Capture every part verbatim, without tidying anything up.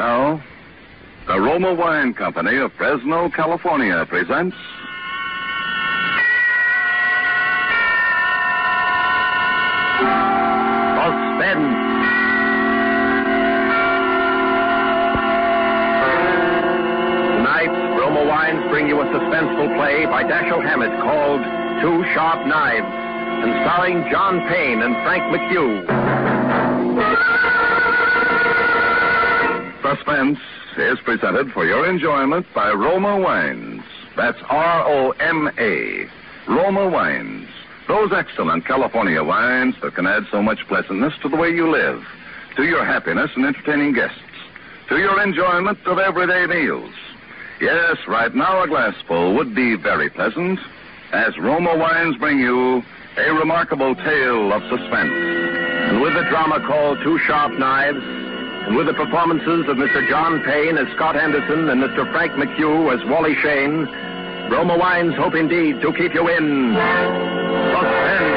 Now, the Roma Wine Company of Fresno, California presents... Suspense. Tonight, Roma Wines bring you a suspenseful play by Dashiell Hammett called Two Sharp Knives, and starring John Payne and Frank McHugh. Suspense is presented for your enjoyment by Roma Wines. That's R O M A. Roma Wines. Those excellent California wines that can add so much pleasantness to the way you live, to your happiness in entertaining guests, to your enjoyment of everyday meals. Yes, right now a glassful would be very pleasant, as Roma Wines bring you a remarkable tale of suspense. And with the drama called Two Sharp Knives, and with the performances of Mister John Payne as Scott Anderson and Mister Frank McHugh as Wally Shane, Roma Wines hope indeed to keep you in suspense.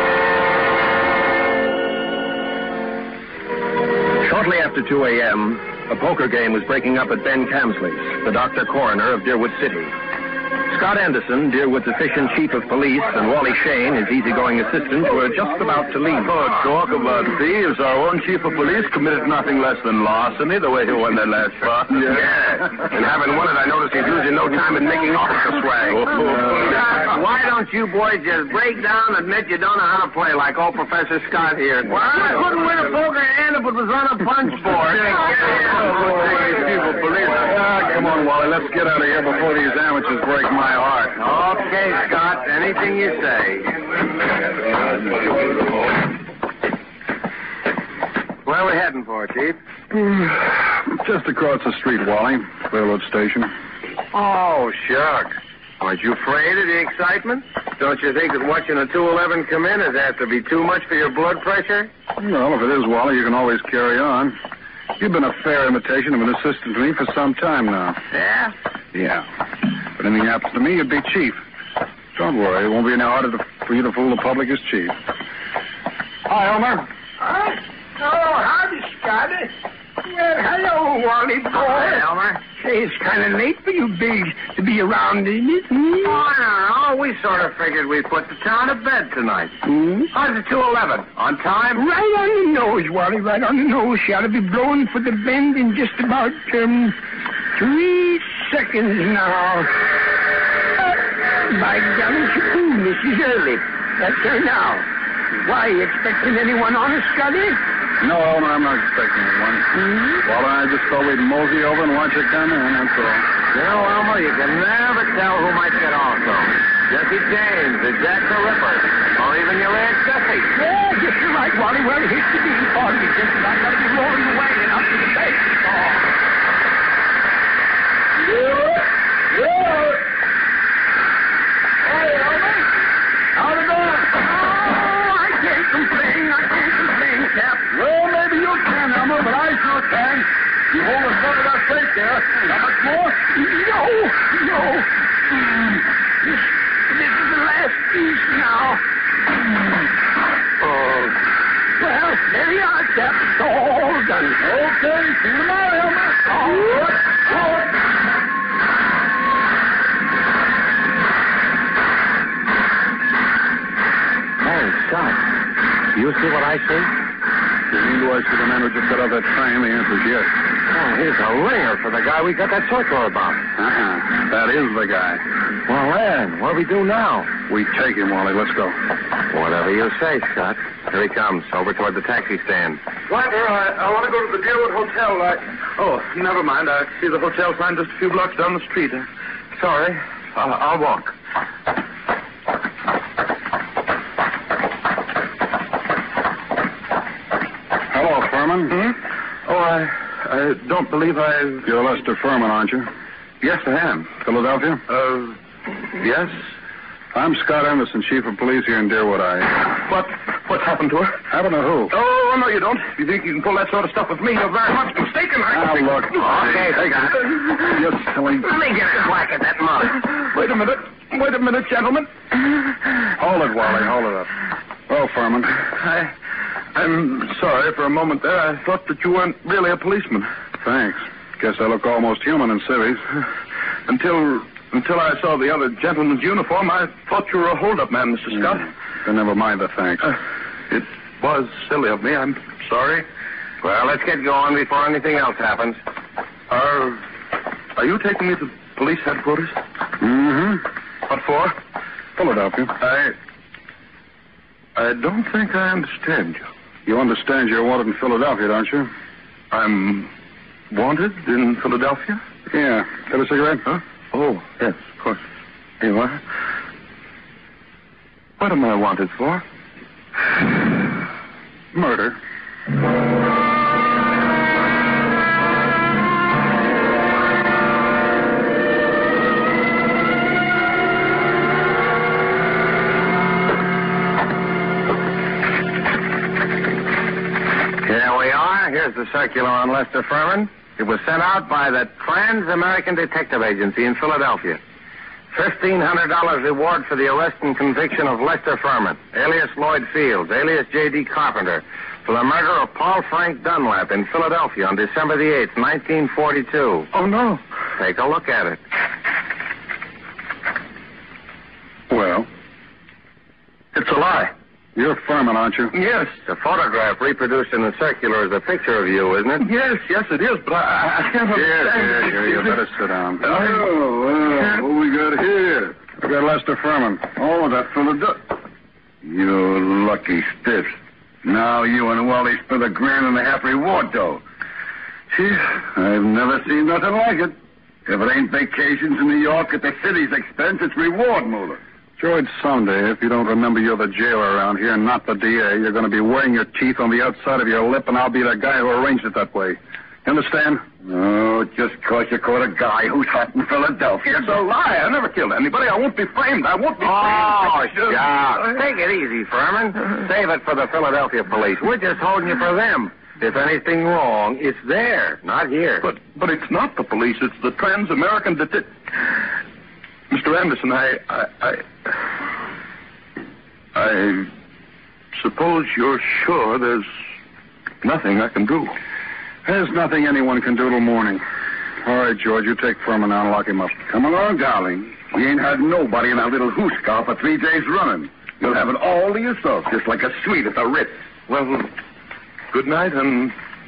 Shortly after two a.m., a poker game was breaking up at Ben Camsley's, the doctor coroner of Deerwood City. Scott Anderson, Deerwood's efficient chief of police, and Wally Shane, his easygoing assistant, were just about to leave. Oh, talk about thieves. Our own chief of police committed nothing less than larceny, the way he won that last spot. Yeah. yeah. And having won it, I noticed he's losing no time in making off with the swag. Oh, uh, why don't you boys just break down and admit you don't know how to play like old Professor Scott here? Well, I couldn't win a poker hand if it was on a punch board. Yeah, yeah. Chief of police. Ah, come on, Wally. Let's get out of here before these amateurs break my heart. Okay, Scott. Anything you say. Where are we heading for, Chief? Just across the street, Wally. Railroad station. Oh, shucks. Aren't you afraid of the excitement? Don't you think that watching a two eleven come in is apt to be too much for your blood pressure? Well, if it is, Wally, you can always carry on. You've been a fair imitation of an assistant to me for some time now. Yeah? Yeah. If anything happens to me, you'd be chief. Don't worry, it won't be any harder to, for you to fool the public as chief. Hi, Elmer. Huh? Oh, howdy, Scotty. Well, hello, Wally boy. Hi, Elmer. Say, it's kind of late for you bigs to be around, isn't it? Hmm? Oh, no, no. We sort of figured we'd put the town to bed tonight. Hmm? How's the two eleven? On time? Right on the nose, Wally, right on the nose. Shall be blowing for the bend in just about, um, three seconds now. Uh, by golly, ooh, this is early. That's her now. Why, you expecting anyone on us, Scotty? No, Elmer, I'm not expecting anyone. Hmm? Well, I just thought we'd mosey over and watch it come in, that's all. You know, Elmer, you can never tell who might get off, though. Jesse James, or Jack the Ripper, or even your Aunt Jessie. Yeah, just right, Wally. Well, it hits the beat part of it. Just about got to be rolling away and up to the base. Oh. Yeah. Yeah. Hey, Elmer. How's it going? Oh, I can't complain. I can't complain, Cap. Well, maybe you can, Elmer, but I sure can. You hold us up to that fake there. How much more? No, no. Mm. This, this is the last piece now. Mm. Oh. Well, there you are, Cap. It's all done. Okay, see you tomorrow, Elmer. Oh. Oh. Hey, Scott, do you see what I see? You mean do I see the man who just got off that train? The answer's yes. Oh, he's a ringer for the guy we got that circular about. Uh-uh. That is the guy. Well, then, what do we do now? We take him, Wally. Let's go. Whatever you say, Scott. Here he comes, over toward the taxi stand. Driver, I, I want to go to the Deerwood Hotel. I... Oh, never mind. I see the hotel sign just a few blocks down the street. Uh, sorry. I'll, I'll walk. Hello, Furman. Hmm? Oh, I, I don't believe I... You're Lester Furman, aren't you? Yes, I am. Philadelphia? Uh, yes. I'm Scott Anderson, chief of police here in Deerwood. I... What? What's happened to her? Happen to who? Oh, no, you don't. If you think you can pull that sort of stuff with me, you're very much mistaken. I Now, think... look. Okay, Hey, Scott. You silly... Let me get a whack at that mug. Wait a minute. Wait a minute, gentlemen. Hold it, Wally. Hold it up. Well, Furman. I... I'm sorry for a moment there. I thought that you weren't really a policeman. Thanks. Guess I look almost human in civvies. Until until I saw the other gentleman's uniform, I thought you were a hold-up man, Mister Scott. Yeah. Then never mind the thanks. Uh, it was silly of me. I'm sorry. Well, let's get going before anything else happens. Are, are you taking me to police headquarters? Mm-hmm. What for? Philadelphia. I... I don't think I understand you. You understand you're wanted in Philadelphia, don't you? I'm wanted in Philadelphia? Yeah. Got a cigarette? Huh? Oh, yes, of course. Here you are. What am I wanted for? Murder. Here we are. Here's the circular on Lester Furman. It was sent out by the Trans-American Detective Agency in Philadelphia. fifteen hundred dollars reward for the arrest and conviction of Lester Furman, alias Lloyd Fields, alias J D. Carpenter, for the murder of Paul Frank Dunlap in Philadelphia on December the eighth, nineteen forty-two. Oh, no. Take a look at it. Well, It's a lie. you're Furman, aren't you? Yes. The photograph reproduced in the circular is a picture of you, isn't it? Yes, yes, it is, but I, I can't Here, understand. here, here. You better sit down. Oh, well, what we got here? We got Lester Furman. Oh, that's Philadelphia. You lucky stiffs. Now you and Wally spent a grand and a half reward, though. Gee, I've never seen nothing like it. If it ain't vacations in New York at the city's expense, it's reward moolah. George, someday, if you don't remember you're the jailer around here and not the D A, you're going to be wearing your teeth on the outside of your lip, and I'll be the guy who arranged it that way. You understand? Oh, just cause you caught a guy who's hot in Philadelphia. It's a lie. I never killed anybody. I won't be framed. I won't be Oh, framed. shucks. Take it easy, Furman. Save it for the Philadelphia police. We're just holding you for them. If anything wrong, it's there, not here. But but it's not the police. It's the Trans-American Detective. Mister Anderson, I, I, I, I suppose you're sure there's nothing I can do. There's nothing anyone can do till morning. All right, George, you take Furman now and lock him up. Come along, darling. We ain't had nobody in our little hooscar for three days running. You'll have it all to yourself, just like a suite at the Ritz. Well, good night, and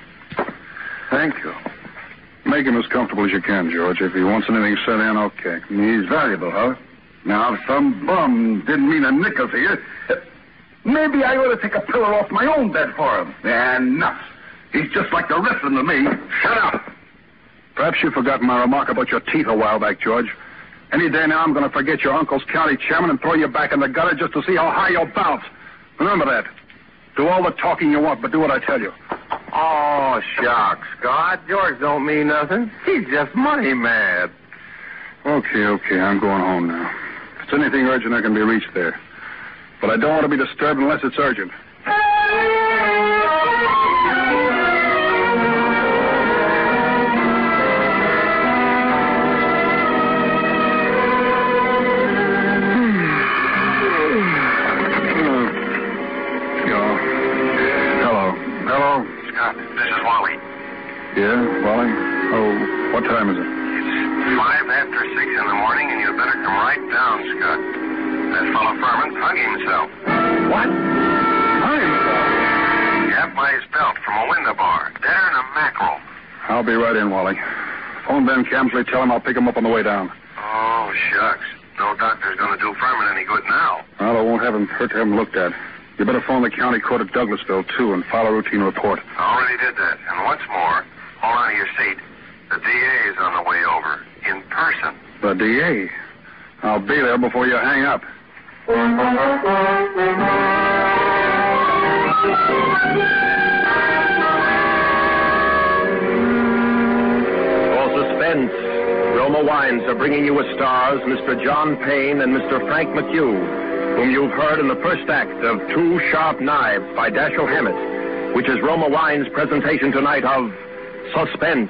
thank you. Make him as comfortable as you can, George. If he wants anything set in, okay. He's valuable, huh? Now, if some bum didn't mean a nickel to you, maybe I ought to take a pillow off my own bed for him. And nuts. He's just like the rest of them to me. Shut up. Perhaps you've forgotten my remark about your teeth a while back, George. Any day now, I'm going to forget your uncle's county chairman and throw you back in the gutter just to see how high you'll bounce. Remember that. Do all the talking you want, but do what I tell you. Oh, shucks, Scott. George don't mean nothing. He's just money mad. Okay, okay, I'm going home now. If it's anything urgent, I can be reached there. But I don't want to be disturbed unless it's urgent. Yeah, Wally? Oh, what time is it? It's five after six in the morning, and you'd better come right down, Scott. That fellow Furman's hung himself. What? Hung himself? Yep, by his belt from a window bar. Deader than a mackerel. I'll be right in, Wally. Phone Ben Camsley, tell him I'll pick him up on the way down. Oh, shucks. No doctor's going to do Furman any good now. Well, it won't have him hurt to have him looked at. You better phone the county court at Douglasville, too, and file a routine report. I already did that. And what's more, hold on to your seat. The D A is on the way over, in person. The D A? I'll be there before you hang up. For suspense, Roma Wines are bringing you as stars Mister John Payne and Mister Frank McHugh, whom you've heard in the first act of Two Sharp Knives by Dashiell Hammett, which is Roma Wines' presentation tonight of Suspense.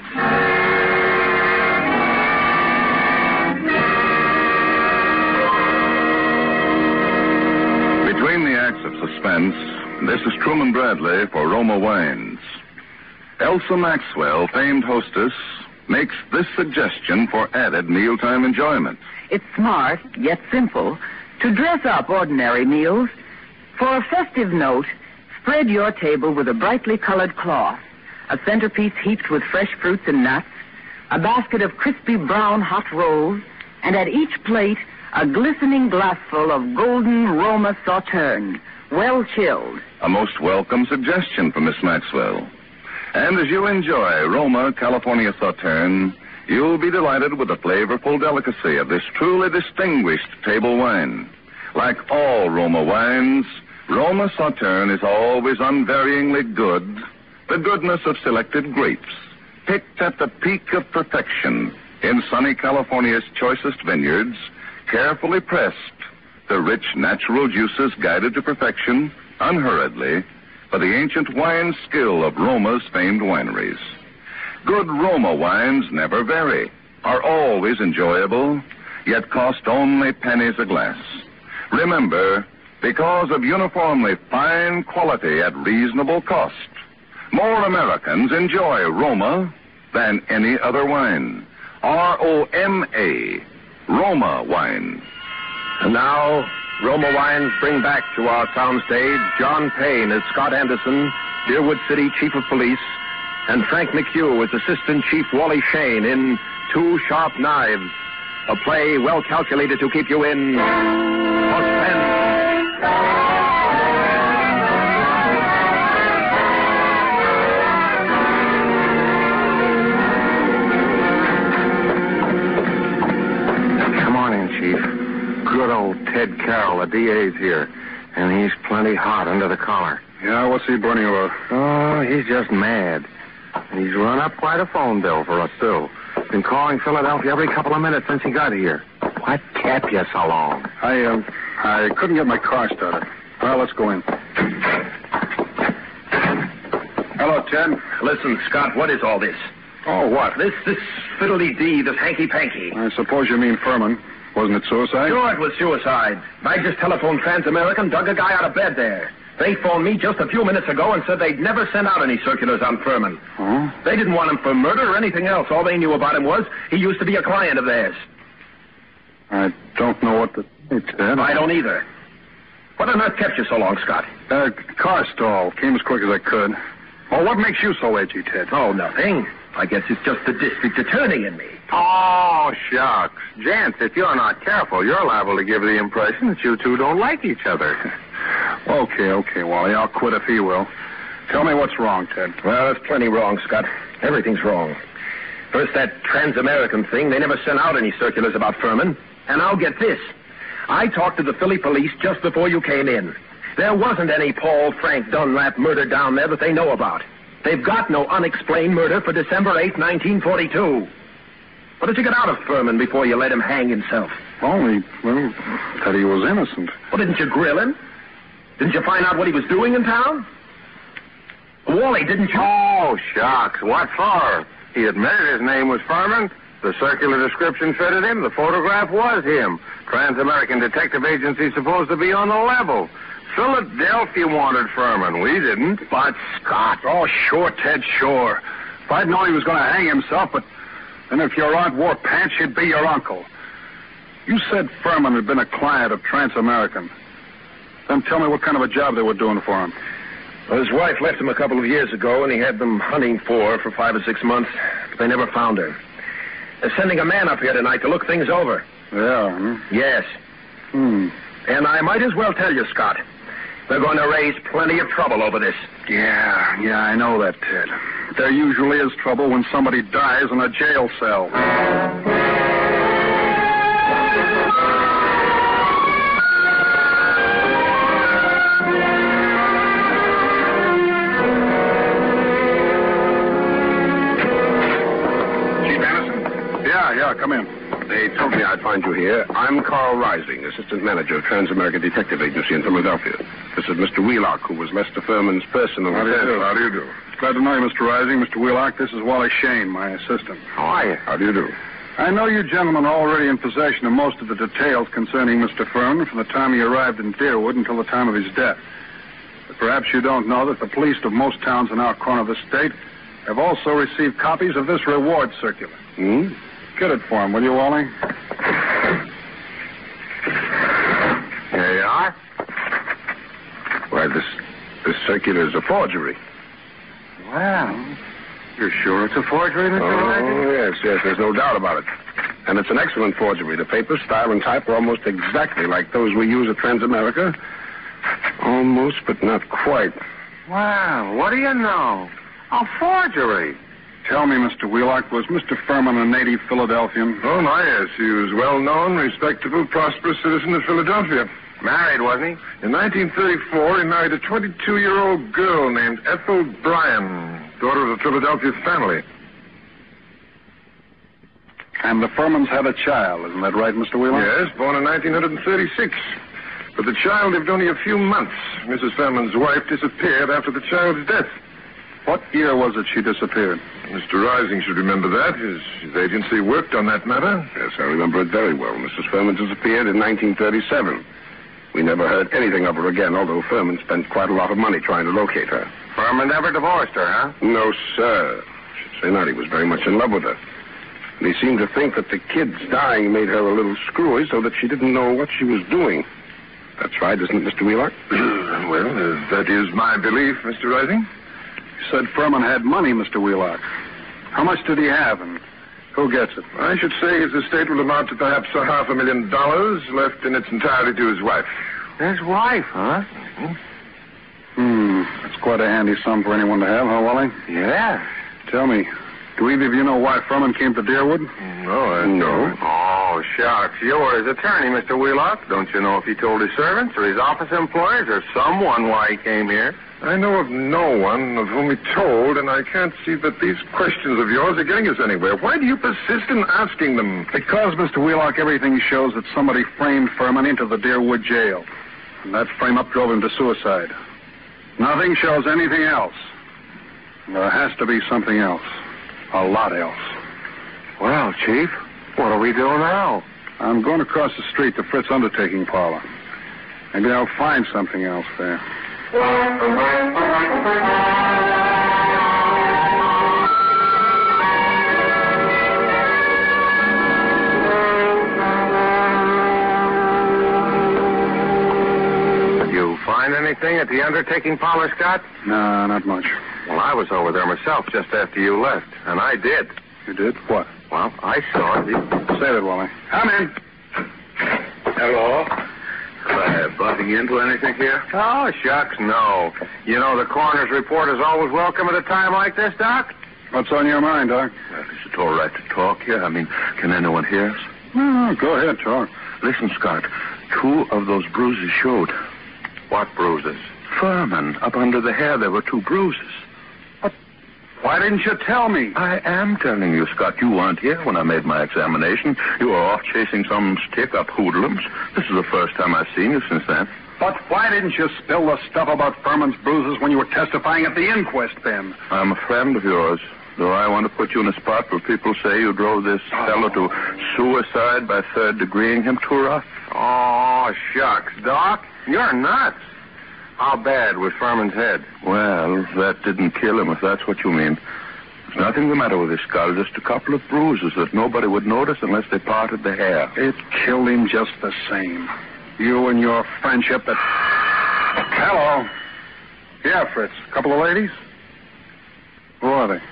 Between the acts of suspense, this is Truman Bradley for Roma Wines. Elsa Maxwell, famed hostess, makes this suggestion for added mealtime enjoyment. It's smart, yet simple, to dress up ordinary meals. For a festive note, spread your table with a brightly colored cloth, a centerpiece heaped with fresh fruits and nuts, a basket of crispy brown hot rolls, and at each plate, a glistening glassful of golden Roma Sauterne, well chilled. A most welcome suggestion from Miss Maxwell. And as you enjoy Roma California Sauterne, you'll be delighted with the flavorful delicacy of this truly distinguished table wine. Like all Roma wines, Roma Sauterne is always unvaryingly good. The goodness of selected grapes, picked at the peak of perfection in sunny California's choicest vineyards, carefully pressed, the rich natural juices guided to perfection, unhurriedly, by the ancient wine skill of Roma's famed wineries. Good Roma wines never vary, are always enjoyable, yet cost only pennies a glass. Remember, because of uniformly fine quality at reasonable cost, more Americans enjoy Roma than any other wine. R O M A, Roma wine. And now, Roma Wines bring back to our soundstage John Payne as Scott Anderson, Deerwood City Chief of Police, and Frank McHugh as Assistant Chief Wally Shane in Two Sharp Knives, a play well calculated to keep you in suspense. Good morning, Chief. Good old Ted Carroll, the D A's here, and he's plenty hot under the collar. Yeah, what's he burning about? Oh, he's just mad. And he's run up quite a phone bill for us, too. Been calling Philadelphia every couple of minutes since he got here. What kept you so long? I, uh, I couldn't get my car started. Well, let's go in. Hello, Ted. Listen, Scott, what is all this? Oh, what? This, this fiddly-dee, this hanky-panky. I suppose you mean Furman. Wasn't it suicide? Sure, it was suicide. I just telephoned Transamerican, dug a guy out of bed there. They phoned me just a few minutes ago and said they'd never sent out any circulars on Furman. Oh? They didn't want him for murder or anything else. All they knew about him was he used to be a client of theirs. I don't know what to say, Ted. I don't either. What on earth kept you so long, Scott? Uh, car stall. Came as quick as I could. Well, what makes you so edgy, Ted? Oh, nothing. I guess it's just the district attorney in me. Oh, shucks. Gents, if you're not careful, you're liable to give the impression that you two don't like each other. Okay, okay, Wally. I'll quit if he will. Tell me what's wrong, Ted. Well, there's plenty wrong, Scott. Everything's wrong. First, that Transamerican thing. They never sent out any circulars about Furman. And I'll get this. I talked to the Philly police just before you came in. There wasn't any Paul Frank Dunlap murder down there that they know about. They've got no unexplained murder for December eighth, nineteen forty-two. What did you get out of Furman before you let him hang himself? Only, well, that he was innocent. Well, didn't you grill him? Didn't you find out what he was doing in town? Wally, didn't you? Oh, shucks. What for? He admitted his name was Furman. The circular description fitted him. The photograph was him. Transamerican Detective Agency supposed to be on the level. Philadelphia wanted Furman. We didn't. But Scott. Oh, sure, Ted, sure. If I'd known he was going to hang himself, but then if your aunt wore pants, she'd be your uncle. You said Furman had been a client of Transamerican. Then tell me what kind of a job they were doing for him. Well, his wife left him a couple of years ago, and he had them hunting for her for five or six months, but they never found her. They're sending a man up here tonight to look things over. Yeah, hmm? Yes. Hmm. And I might as well tell you, Scott, they're going to raise plenty of trouble over this. Yeah, yeah, I know that, Ted. There usually is trouble when somebody dies in a jail cell. Chief Anderson? Yeah, yeah, come in. They told me I'd find you here. I'm Carl Rising, Assistant Manager of Transamerican Detective Agency in Philadelphia. This is Mister Wheelock, who was Lester Furman's personal How do you do? attorney. How do you do? Glad to know you, Mister Rising. Mister Wheelock, this is Wally Shane, my assistant. How are you? How do you do? I know you gentlemen are already in possession of most of the details concerning Mister Furman from the time he arrived in Deerwood until the time of his death. But perhaps you don't know that the police of most towns in our corner of the state I've also received copies of this reward circular. Hmm? Get it for him, will you, Wally? Here you are. Why, this this circular is a forgery. Well, you're sure it's a forgery, Mister Rising? Oh, yes, yes, there's no doubt about it. And it's an excellent forgery. The paper, style, and type are almost exactly like those we use at Transamerica. Almost, but not quite. Well, what do you know? A forgery. Tell me, Mister Wheelock, was Mister Furman a native Philadelphian? Oh, my, yes. He was well-known, respectable, prosperous citizen of Philadelphia. Married, wasn't he? In nineteen thirty-four, he married a twenty-two-year-old girl named Ethel Bryan, daughter of a Philadelphia family. And the Furmans had a child, isn't that right, Mister Wheelock? Yes, born in nineteen thirty-six. But the child lived only a few months. Missus Furman's wife disappeared after the child's death. What year was it she disappeared? Mister Rising should remember that. His, his agency worked on that matter. Yes, I remember it very well. Missus Furman disappeared in nineteen thirty-seven. We never heard anything of her again, although Furman spent quite a lot of money trying to locate her. Furman never divorced her, huh? No, sir. Should say not. He was very much in love with her. And he seemed to think that the kid's dying made her a little screwy so that she didn't know what she was doing. That's right, isn't it, Mister Wheelock? Well, uh, that is my belief, Mister Rising. You said Furman had money, Mister Wheelock. How much did he have, and who gets it? I should say his estate will amount to perhaps a half a million dollars, left in its entirety to his wife. His wife, huh? Hmm, that's quite a handy sum for anyone to have, huh, Wally? Yeah. Tell me, do either of you know why Furman came to Deerwood? No, I No. Oh, shucks. You're his attorney, Mister Wheelock. Don't you know if he told his servants or his office employees or someone why he came here? I know of no one of whom he told, and I can't see that these questions of yours are getting us anywhere. Why do you persist in asking them? Because, Mister Wheelock, everything shows that somebody framed Furman into the Deerwood jail. And that frame-up drove him to suicide. Nothing shows anything else. There has to be something else. A lot else. Well, Chief, what do we do now? I'm going across the street to Fritz Undertaking Parlor. Maybe I'll find something else there. Did you find anything at the undertaking parlor, Scott? No, not much. Well, I was over there myself just after you left, and I did. You did? What? Well, I saw it. Say that, Wally. Come in. Hello? Uh, butting into anything here? Oh, shucks, no. You know, the coroner's report is always welcome at a time like this, Doc. What's on your mind, Doc? Uh, is it all right to talk here? I mean, can anyone hear us? No, go ahead, talk. Listen, Scott, two of those bruises showed. What bruises? Furman. Up under the hair, there were two bruises. Why didn't you tell me? I am telling you, Scott. You weren't here when I made my examination. You were off chasing some stick-up hoodlums. This is the first time I've seen you since then. But why didn't you spill the stuff about Furman's bruises when you were testifying at the inquest, then? I'm a friend of yours, though I want to put you in a spot where people say you drove this fellow to suicide by third-degreeing him too rough. Oh, shucks, Doc. You're nuts. How bad was Furman's head? Well, that didn't kill him, if that's what you mean. There's nothing the matter with his skull, just a couple of bruises that nobody would notice unless they parted the hair. It killed him just the same. You and your friendship that... Hello. Yeah, Fritz. Couple of ladies? Who are they?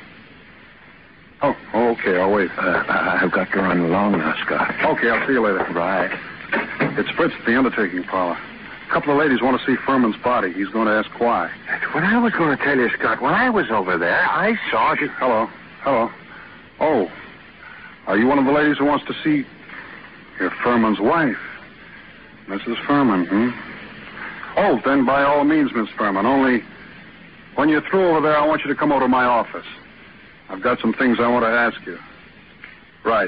Oh, okay, I'll wait. Uh, I've got to run along now, Scott. Okay, I'll see you later. Right. It's Fritz at the undertaking parlor. A couple of ladies want to see Furman's body. He's going to ask why. That's what I was going to tell you, Scott. When I was over there, I saw you. Hello. Hello. Oh. Are you one of the ladies who wants to see... You're Furman's wife. Missus Furman, hmm? Oh, then by all means, Miss Furman. Only when you're through over there, I want you to come over to my office. I've got some things I want to ask you. Right.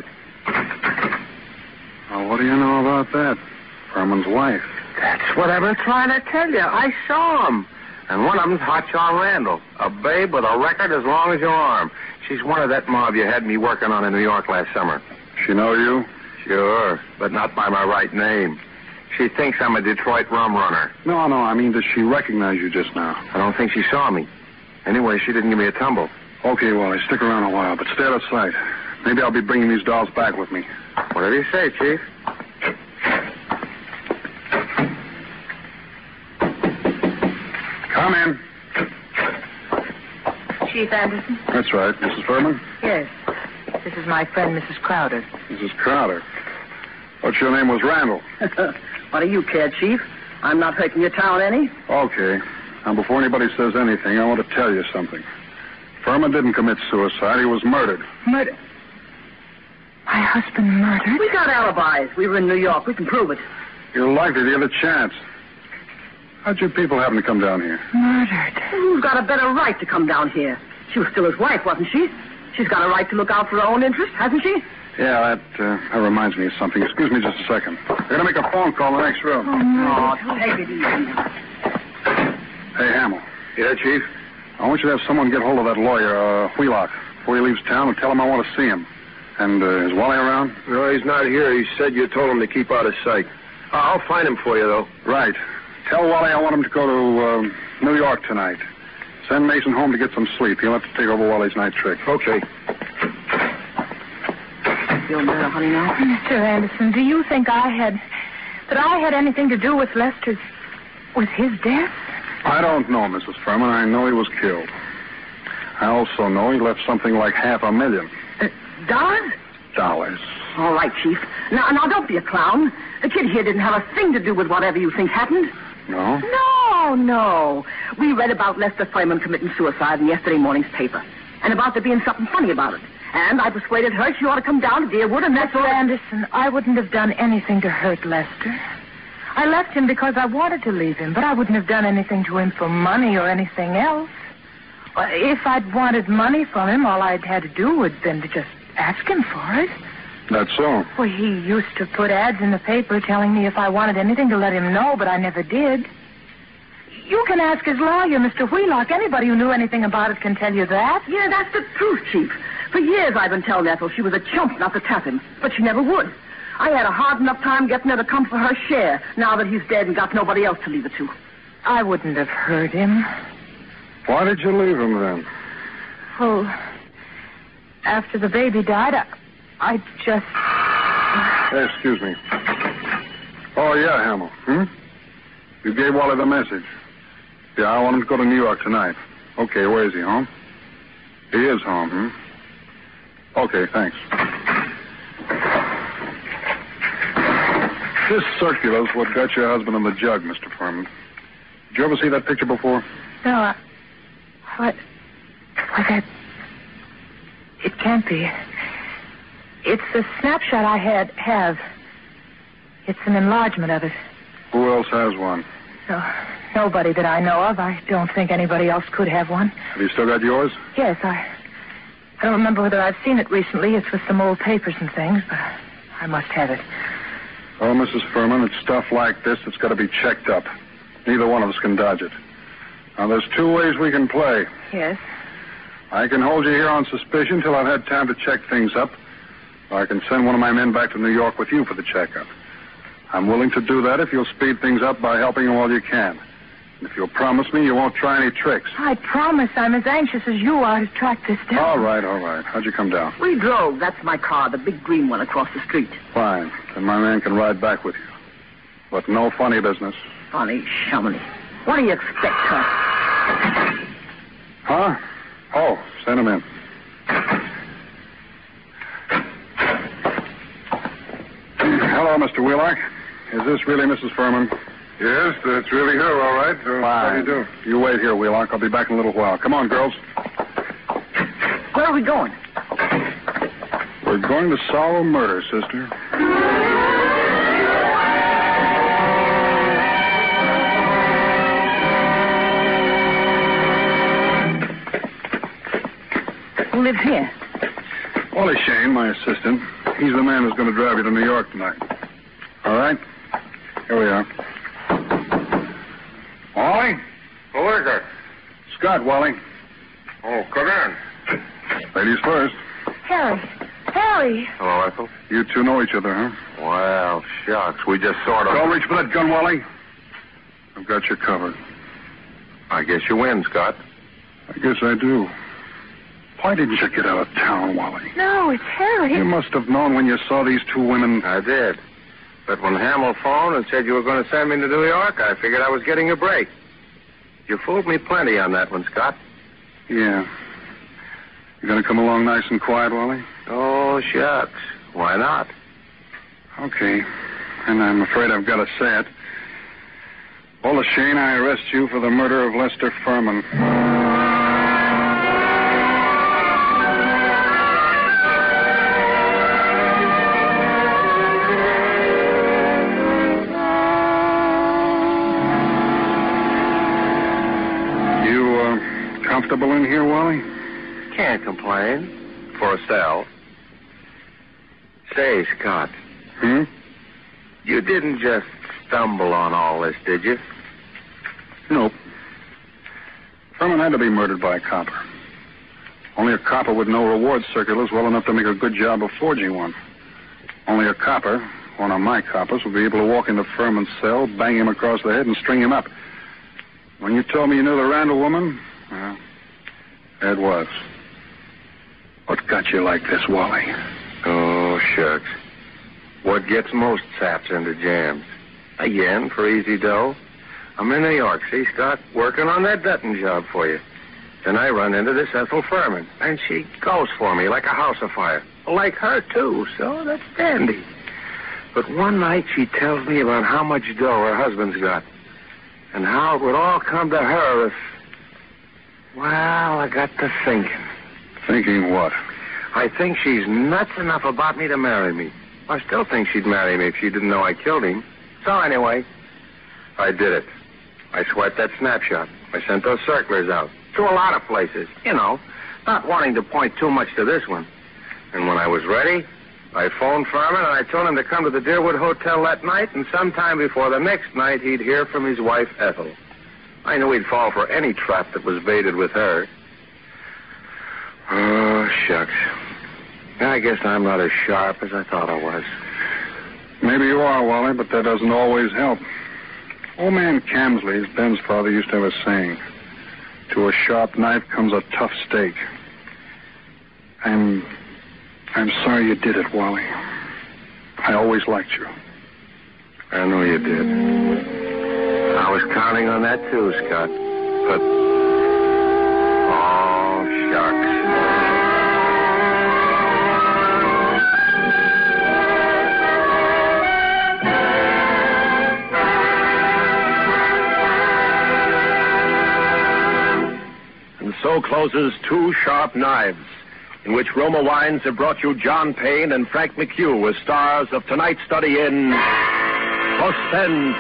Now, what do you know about that? Furman's wife. That's what I've been trying to tell you. I saw him. And one of them's Hot John Randall, a babe with a record as long as your arm. She's one of that mob you had me working on in New York last summer. She know you? Sure, but not by my right name. She thinks I'm a Detroit rum runner. No, no, I mean, does she recognize you just now? I don't think she saw me. Anyway, she didn't give me a tumble. Okay, Wally, stick around a while, but stay out of sight. Maybe I'll be bringing these dolls back with me. Whatever you say, Chief. Come in. Chief Anderson? That's right. Missus Furman? Yes. This is my friend, Missus Crowder. Missus Crowder. Thought your name was Randall. What do you care, Chief? I'm not hurting your town any. Okay. Now, before anybody says anything, I want to tell you something. Furman didn't commit suicide. He was murdered. Murder? My husband murdered? We got alibis. We were in New York. We can prove it. You're likely to get a chance. How'd your people happen to come down here? Murdered. Who's got a better right to come down here? She was still his wife, wasn't she? She's got a right to look out for her own interest, hasn't she? Yeah, that, uh, that reminds me of something. Excuse me just a second. I'm going to make a phone call in the next room. Oh, take it easy. Hey, Hamill. Yeah, Chief? I want you to have someone get hold of that lawyer, uh, Wheelock, before he leaves town and tell him I want to see him. And uh, is Wally around? No, he's not here. He said you told him to keep out of sight. I'll find him for you, though. Right. Tell Wally I want him to go to uh, New York tonight. Send Mason home to get some sleep. He'll have to take over Wally's night trick. Okay. Feel better, honey, now? Mister Anderson, do you think I had... that I had anything to do with Lester's... with his death? I don't know, Missus Furman. I know he was killed. I also know he left something like half a million. Uh, dollars? Dollars. All right, Chief. Now, now, don't be a clown. The kid here didn't have a thing to do with whatever you think happened. No? No, no. We read about Lester Furman committing suicide in yesterday morning's paper. And about there being something funny about it. And I persuaded her she ought to come down to Deerwood, and that's all. Mister Anderson, I wouldn't have done anything to hurt Lester. I left him because I wanted to leave him, but I wouldn't have done anything to him for money or anything else. Well, if I'd wanted money from him, all I'd had to do would been to just ask him for it. That's so. Well, he used to put ads in the paper telling me if I wanted anything to let him know, but I never did. You can ask his lawyer, Mister Wheelock. Anybody who knew anything about it can tell you that. Yeah, that's the truth, Chief. For years I've been telling Ethel she was a chump not to tap him, but she never would. I had a hard enough time getting her to come for her share, now that he's dead and got nobody else to leave it to. I wouldn't have hurt him. Why did you leave him then? Oh, after the baby died, I, I just... Hey, excuse me. Oh, yeah, Hamill. Hmm? You gave Wally the message. Yeah, I want him to go to New York tonight. Okay, where is he, home? He is home, hmm? Okay, thanks. This circular's what got your husband in the jug, Mister Furman. Did you ever see that picture before? No, I... What... What, that... It can't be. It's a snapshot I had, have. It's an enlargement of it. Who else has one? No, nobody that I know of. I don't think anybody else could have one. Have you still got yours? Yes, I... I don't remember whether I've seen it recently. It's with some old papers and things, but I must have it. Oh, Missus Furman, it's stuff like this that's got to be checked up. Neither one of us can dodge it. Now, there's two ways we can play. Yes? I can hold you here on suspicion till I've had time to check things up, or I can send one of my men back to New York with you for the checkup. I'm willing to do that if you'll speed things up by helping you all you can. And if you'll promise me you won't try any tricks. I promise I'm as anxious as you are to track this down. All right, all right. How'd you come down? We drove. That's my car, the big green one across the street. Fine. Then my man can ride back with you. But no funny business. Funny shummy. What do you expect, huh? Huh? Oh, send him in. Hello, Mister Wheelock. Is this really Missus Furman? Yes, that's really her, all right. Uh, how do you do? You wait here, Wheelock. I'll be back in a little while. Come on, girls. Where are we going? We're going to solve a murder, sister. Who lives here? Wally Shane, my assistant. He's the man who's going to drive you to New York tonight. All right? Here we are. Wally? Who is it? Scott, Wally. Oh, come in. Ladies first. Harry. Harry. Hello, Ethel. You two know each other, huh? Well, shucks. We just sort of... Don't reach for that gun, Wally. I've got you covered. I guess you win, Scott. I guess I do. Why didn't you get out of town, Wally? No, it's Harry. You must have known when you saw these two women. I did. But when Hamill phoned and said you were going to send me to New York, I figured I was getting a break. You fooled me plenty on that one, Scott. Yeah. You going to come along nice and quiet, Wally? Oh, shucks. Why not? Okay. And I'm afraid I've got to say it. Wally Shane, I arrest you for the murder of Lester Furman. You, uh, comfortable in here, Wally? Can't complain. For a cell. Say, Scott. Hmm? You didn't just stumble on all this, did you? Nope. Furman had to be murdered by a copper. Only a copper with no reward circulars well enough to make a good job of forging one. Only a copper, one of my coppers, would be able to walk into Furman's cell, bang him across the head, and string him up. When you told me you knew the Randall woman, well, there it was. What got you like this, Wally? Oh, shucks. What gets most saps into jams? Again, for easy dough. I'm in New York, see, Scott, working on that Dutton job for you. Then I run into this Ethel Furman, and she goes for me like a house afire. Like her, too, so that's dandy. But one night she tells me about how much dough her husband's got, and how it would all come to her if... Well, I got to thinking. Thinking what? I think she's nuts enough about me to marry me. I still think she'd marry me if she didn't know I killed him. So anyway, I did it. I swiped that snapshot. I sent those circulars out to a lot of places, you know, not wanting to point too much to this one. And when I was ready, I phoned Furman and I told him to come to the Deerwood Hotel that night, and sometime before the next night he'd hear from his wife, Ethel. I knew he'd fall for any trap that was baited with her. Oh, shucks. I guess I'm not as sharp as I thought I was. Maybe you are, Wally, but that doesn't always help. Old man Camsley's, Ben's father, used to have a saying, to a sharp knife comes a tough steak. I'm... I'm sorry you did it, Wally. I always liked you. I know you did. I was counting on that, too, Scott. But... Oh, shucks. So closes Two Sharp Knives, in which Roma Wines have brought you John Payne and Frank McHugh as stars of tonight's study in Suspense.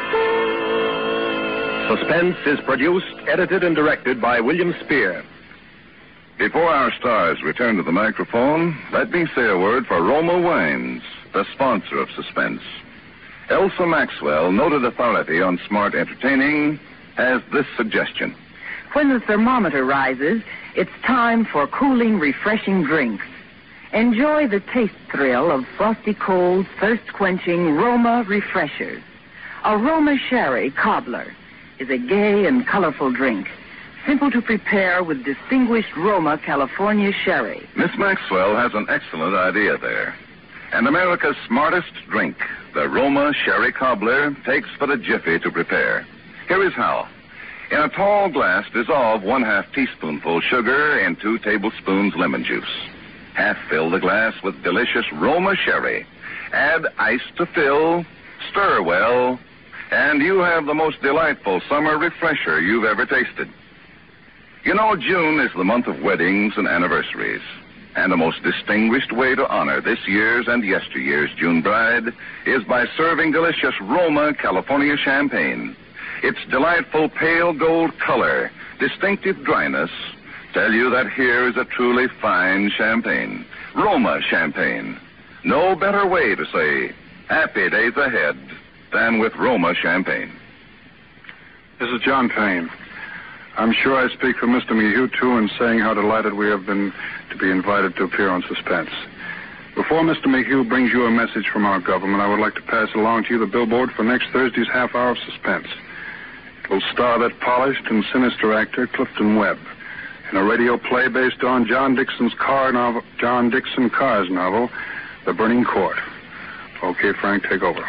Suspense is produced, edited, and directed by William Spear. Before our stars return to the microphone, let me say a word for Roma Wines, the sponsor of Suspense. Elsa Maxwell, noted authority on smart entertaining, has this suggestion. When the thermometer rises, it's time for cooling, refreshing drinks. Enjoy the taste thrill of frosty cold, thirst-quenching Roma refreshers. A Roma Sherry Cobbler is a gay and colorful drink, simple to prepare with distinguished Roma California Sherry. Miss Maxwell has an excellent idea there. And America's smartest drink, the Roma Sherry Cobbler, takes but a jiffy to prepare. Here is how. In a tall glass, dissolve one half teaspoonful sugar in two tablespoons lemon juice. Half fill the glass with delicious Roma Sherry. Add ice to fill, stir well, and you have the most delightful summer refresher you've ever tasted. You know, June is the month of weddings and anniversaries. And the most distinguished way to honor this year's and yesteryear's June bride is by serving delicious Roma California champagne. Its delightful pale gold color, distinctive dryness, tell you that here is a truly fine champagne. Roma champagne. No better way to say happy days ahead than with Roma champagne. This is John Payne. I'm sure I speak for Mister McHugh, too, in saying how delighted we have been to be invited to appear on Suspense. Before Mister McHugh brings you a message from our government, I would like to pass along to you the billboard for next Thursday's half hour of Suspense. It will star that polished and sinister actor, Clifton Webb, in a radio play based on John Dixon's car novel, John Dixon Carr's novel, The Burning Court. Okay, Frank, take over.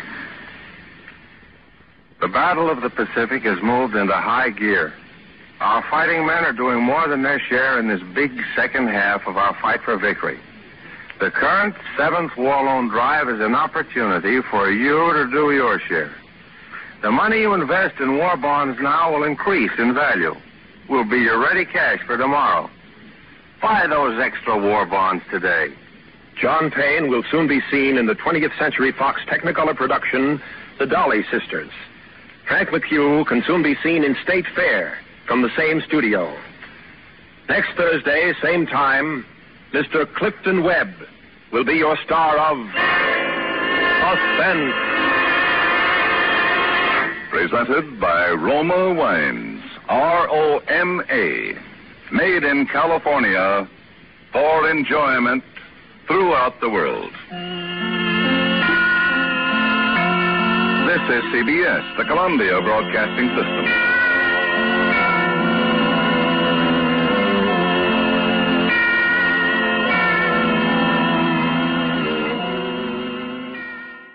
The Battle of the Pacific has moved into high gear. Our fighting men are doing more than their share in this big second half of our fight for victory. The current seventh War Loan Drive is an opportunity for you to do your share. The money you invest in war bonds now will increase in value. Will be your ready cash for tomorrow. Buy those extra war bonds today. John Payne will soon be seen in the twentieth Century Fox Technicolor production, The Dolly Sisters. Frank McHugh can soon be seen in State Fair from the same studio. Next Thursday, same time, Mister Clifton Webb will be your star of Suspense. Presented by Roma Wines, R O M A. Made in California for enjoyment throughout the world. This is C B S, the Columbia Broadcasting System.